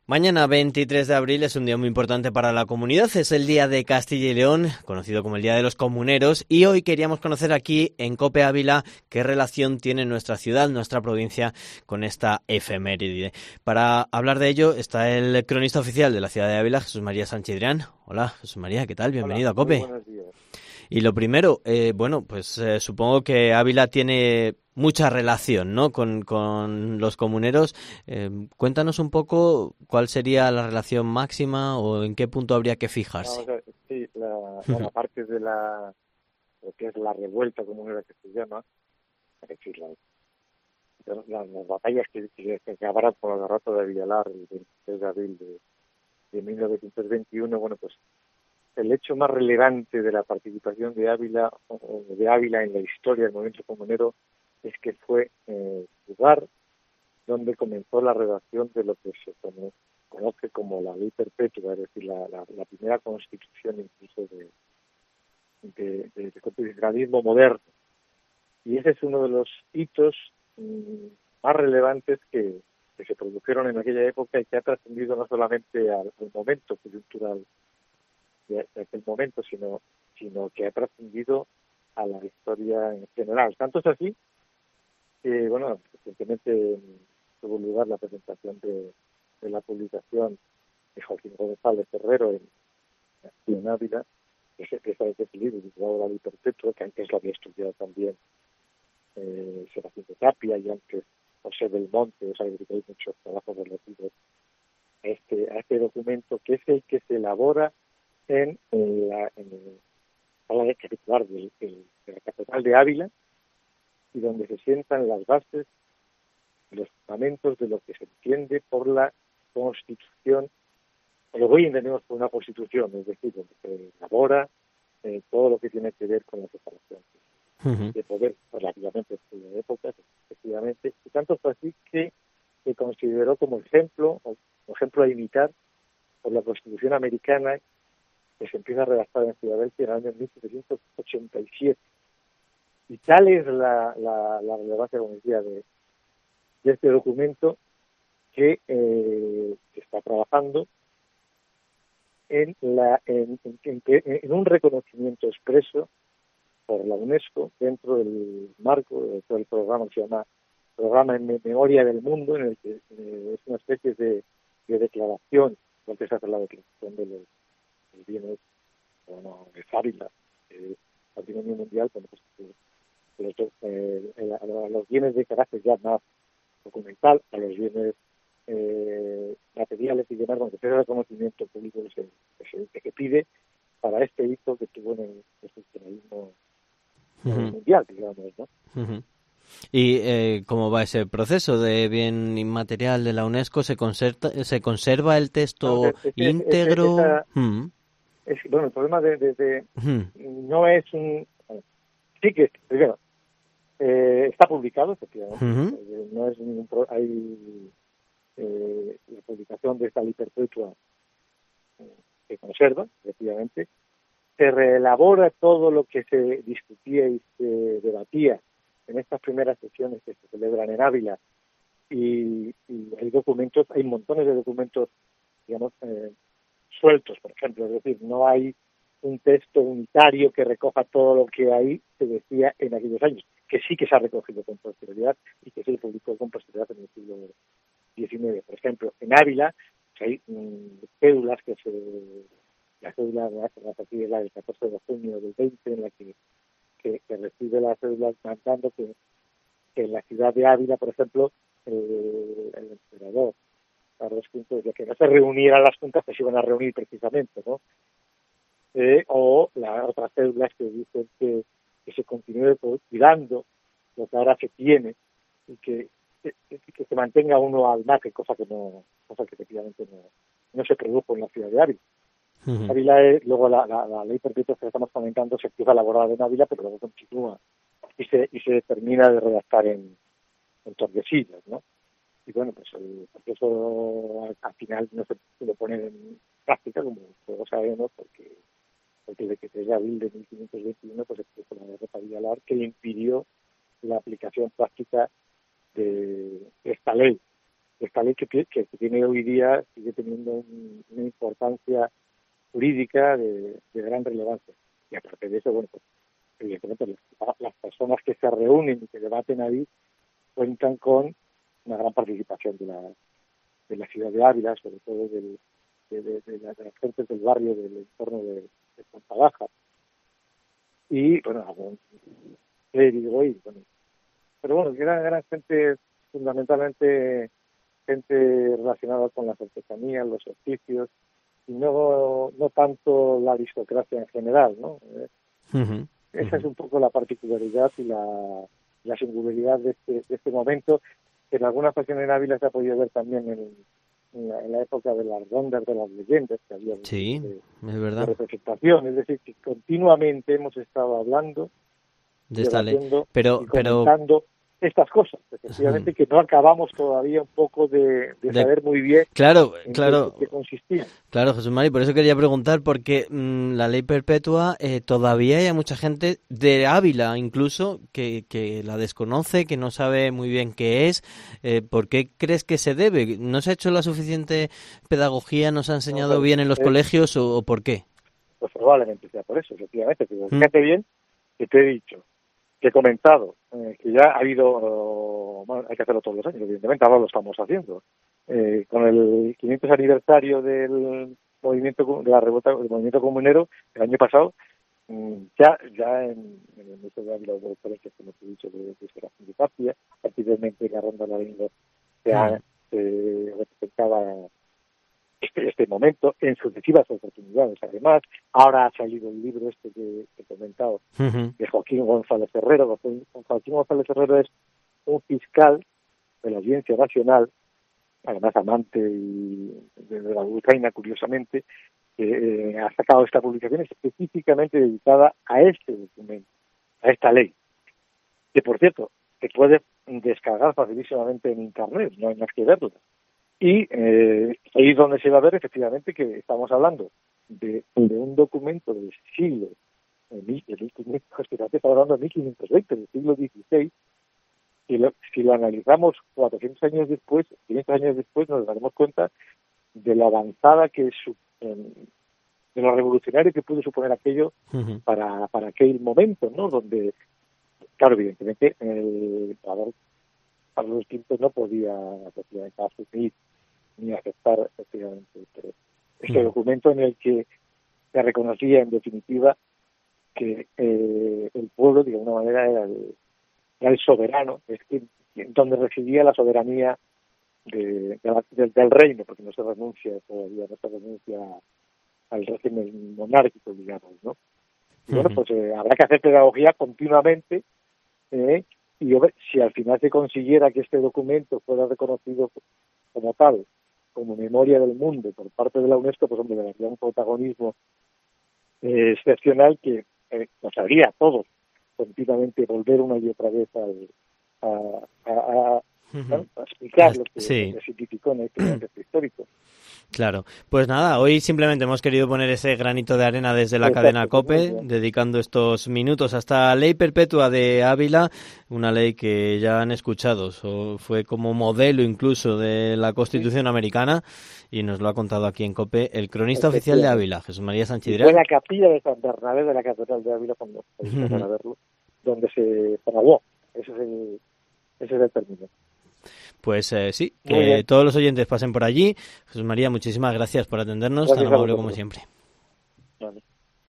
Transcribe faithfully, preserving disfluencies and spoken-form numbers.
Mañana veintitrés de abril es un día muy importante para la comunidad, es el Día de Castilla y León, conocido como el Día de los Comuneros, y hoy queríamos conocer aquí en COPE Ávila qué relación tiene nuestra ciudad, nuestra provincia con esta efeméride. Para hablar de ello está el cronista oficial de la ciudad de Ávila, Jesús María Sánchez Drán. Hola Jesús María, ¿qué tal? Hola, Bienvenido a muy COPE. buenos días. Y lo primero, eh, bueno, pues eh, supongo que Ávila tiene mucha relación, ¿no? Con, con los comuneros. Eh, cuéntanos un poco cuál sería la relación máxima o en qué punto habría que Vamos fijarse. a ver, sí, la, bueno, aparte de la, lo que es la revuelta comunera que se llama, es decir, la- la- las batallas que, que, que acabaron por el derrota de Villalar el veintitrés de abril de, de mil novecientos veintiuno, bueno, pues el hecho más relevante de la participación de Ávila, o de Ávila en la historia del movimiento comunero es que fue eh, lugar donde comenzó la redacción de lo que se cono- conoce como la ley perpetua, es decir, la, la, la primera constitución incluso de, de, de, de constitucionalismo moderno. Y ese es uno de los hitos mmm, más relevantes que, que se produjeron en aquella época y que ha trascendido no solamente al, al momento coyuntural de, de aquel momento, sino, sino que ha trascendido a la historia en general. Tanto es así que, bueno, recientemente tuvo lugar la presentación de, de la publicación de Joaquín González Herrero en, en Ávila, que es, que es ese libro titulado La Ley Perpetua, que antes lo había estudiado también eh, Serafín de Tapia y antes José del Monte, o sea, que hay muchos trabajos relativos a este, a este documento, que es el que se elabora en, en la, en el sala de capitular de, de, de la Catedral de Ávila, y donde se sientan las bases, los fundamentos de lo que se entiende por la Constitución, o lo que hoy entendemos por una Constitución, es decir, donde se elabora eh, todo lo que tiene que ver con la separación Uh-huh. de poder relativamente en la época, efectivamente, y tanto fue así que se consideró como ejemplo, o ejemplo a imitar por la Constitución americana que se empieza a redactar en Filadelfia en el año mil setecientos ochenta y siete. Y tal es la, la, la relevancia, como decía, de, de este documento que eh, se está trabajando en, la, en, en, en, en un reconocimiento expreso por la UNESCO dentro del marco del programa que se llama Programa en Memoria del Mundo, en el que eh, es una especie de, de declaración, donde se hace la declaración de los, de los bienes, bueno, de Ávila, eh, patrimonio mundial, bueno, pues, eh, los, eh, a los bienes de carácter ya más documental, a los bienes eh, materiales y demás, donde se hace el reconocimiento público que se, que se que pide para este hito que tuvo en el constitucionalismo eh, Uh-huh. mundial, digamos, ¿no? Uh-huh. ¿Y eh, cómo va ese proceso de bien inmaterial de la UNESCO? ¿Se conserva, se conserva el Vamos a texto ver, ese, ese, íntegro? esa, Uh-huh. es, bueno, el problema de, de, de Uh-huh. no es un, sí que, primero, eh, está publicado, efectivamente, Uh-huh. eh, no es ningún, pro, hay eh, la publicación de esta ley perpetua eh, se conserva, efectivamente, se reelabora todo lo que se discutía y se debatía en estas primeras sesiones que se celebran en Ávila, y, y hay documentos, hay montones de documentos, digamos, eh, sueltos, por ejemplo, es decir, no hay un texto unitario que recoja todo lo que ahí se decía en aquellos años, que sí que se ha recogido con posterioridad y que se publicó con posterioridad en el siglo diecinueve. Por ejemplo, en Ávila hay mmm, cédulas que se... La cédula a partir de la del catorce de junio del veinte, en la que, que, que recibe la cédula mandando que, que en la ciudad de Ávila, por ejemplo, el, el emperador Carlos quinto decía que no se reunieran las juntas que se iban a reunir precisamente, ¿no? Eh, o las otras cédulas que dicen que, que se continúe cuidando lo que ahora se tiene y que, que, que se mantenga uno al margen, cosa que no, cosa que efectivamente no, no se produjo en la ciudad de Ávila. Uh-huh. Ávila es, luego la, la, la ley perpetua que estamos comentando se empieza a elaborar en Ávila, pero luego continúa y se, y se termina de redactar en, en Tordesillas, ¿no? Y bueno, pues el proceso al, al final no se, se lo pone en práctica, como todos sabemos, porque porque de que de abril de mil quinientos veintiuno pues se produjo la guerra de Villalar, que impidió la aplicación práctica de esta ley, esta ley que, que, que tiene hoy día sigue teniendo un, una importancia jurídica de, de gran relevancia. Y aparte de eso, bueno, pues evidentemente las, las personas que se reúnen y que debaten ahí cuentan con una gran participación de la, de la ciudad de Ávila, sobre todo del, de, de, de, la, de las gentes del barrio, del entorno de, de Santa Baja. Y, bueno, algún clérigo y, bueno, pero bueno, que eran, eran gente, fundamentalmente, gente relacionada con las artesanías, los oficios, y no, no tanto la aristocracia en general, ¿no? Eh, uh-huh. Esa uh-huh. es un poco la particularidad y la, la singularidad de este, de este momento, que en alguna ocasión en Ávila se ha podido ver también en, en, la, en la época de las rondas de las leyendas, que había sí, de, es verdad. de representación, es decir, que continuamente hemos estado hablando, de esta ley, pero, y comentando pero... estas cosas, efectivamente, uh-huh. que no acabamos todavía un poco de, de, de... saber muy bien claro, en claro, qué, qué consistía. Claro, Jesús Mari, por eso quería preguntar, porque mmm, la ley perpetua eh, todavía hay mucha gente de Ávila incluso que, que la desconoce, que no sabe muy bien qué es. Eh, ¿Por qué crees que se debe? ¿No se ha hecho la suficiente pedagogía, no se ha enseñado no, bien en los eh, colegios o, o por qué? Pues probablemente sea por eso, efectivamente. Pero fíjate ¿Mm? bien que te he dicho, que he comentado, eh, que ya ha habido, uh, bueno, hay que hacerlo todos los años, evidentemente, ahora lo estamos haciendo. Eh, con el quinientos aniversario del movimiento de la revuelta del movimiento comunero el año pasado, ya ya en, en el Museo de Ávila hubo colegios, como te he dicho, de Serafín de Tapia, particularmente la Ronda de la Lengua se ha eh, representaba este, este momento en sucesivas oportunidades. Además, ahora ha salido el libro este que, que he comentado, uh-huh. de Joaquín González Herrero. Joaquín González Herrero es un fiscal de la Audiencia Nacional, además amante y de, de la dulzaina, curiosamente, que eh, ha sacado esta publicación específicamente dedicada a este documento, a esta ley, que por cierto, se puede descargar facilísimamente en internet, no hay más que verla. Y eh, ahí es donde se va a ver efectivamente que estamos hablando de, de un documento del siglo, de mil quinientos, estamos hablando de mil quinientos veinte, del siglo dieciséis. Si lo, si lo analizamos cuatrocientos años después, quinientos años después, nos daremos cuenta de la avanzada que es, de lo revolucionario que pudo suponer aquello uh-huh. para, para aquel momento, ¿no? Donde, claro, evidentemente, el Carlos quinto no podía efectivamente asumir ni aceptar efectivamente pero este uh-huh. documento en el que se reconocía en definitiva que eh, el pueblo, de alguna manera, era el el soberano, es decir, donde residía la soberanía de, de la, de, del reino, porque no se renuncia todavía, no se renuncia al régimen monárquico, digamos, ¿no? Y uh-huh. bueno, pues eh, habrá que hacer pedagogía continuamente, eh, y yo, si al final se consiguiera que este documento fuera reconocido como tal, como memoria del mundo por parte de la UNESCO, pues hombre, le daría un protagonismo eh, excepcional que eh, nos haría a todos continuamente volver una y otra vez al, a, a, a, uh-huh. ¿no? a explicar lo que, sí. lo que significó en este momento histórico. Claro, pues nada, hoy simplemente hemos querido poner ese granito de arena desde la Exacto, cadena COPE, dedicando estos minutos a esta ley perpetua de Ávila, una ley que ya han escuchado, so, fue como modelo incluso de la Constitución sí. americana, y nos lo ha contado aquí en COPE el cronista oficial de Ávila, Jesús María Sánchez Dirán. Fue la capilla de San Bernabé de la Catedral de Ávila, cuando uh-huh. para verlo, donde se fraguó, ese es el, ese es el término. Pues eh, sí, que todos los oyentes pasen por allí. Jesús María, muchísimas gracias por atendernos, gracias tan amable como siempre. Vale.